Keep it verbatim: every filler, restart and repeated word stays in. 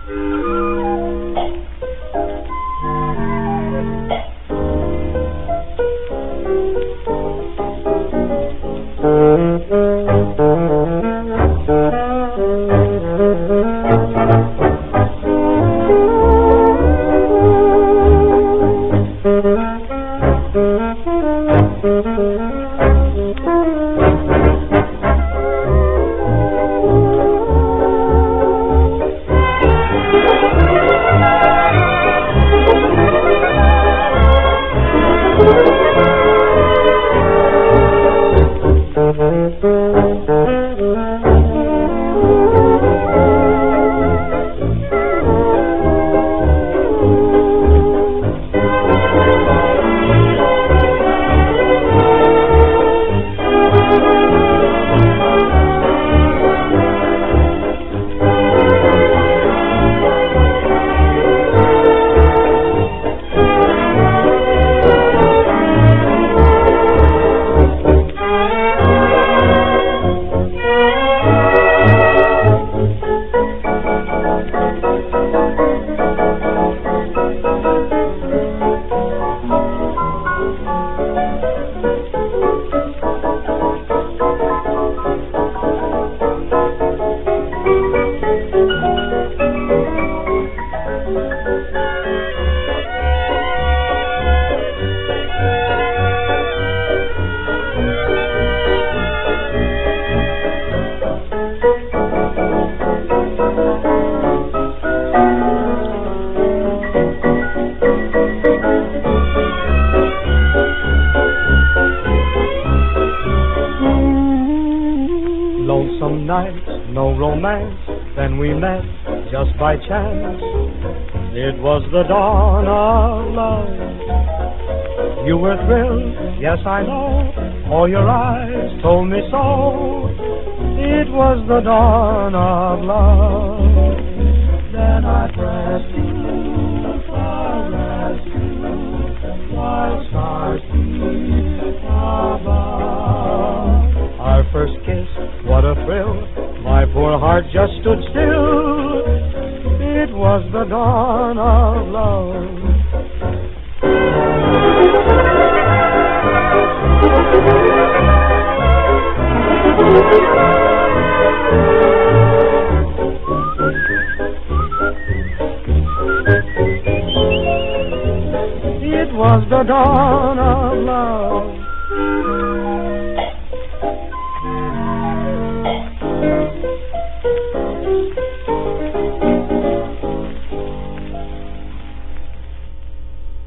Lonesome nights, no romance, then we met just by chance. It was the dawn of love. You were thrilled, yes I know, for your eyes told me so. It was the dawn of love. Then I pressed you, caressed you, while stars beat above. Our first kiss, what a thrill, my poor heart just stood still. It was the dawn of love. It was the dawn of love.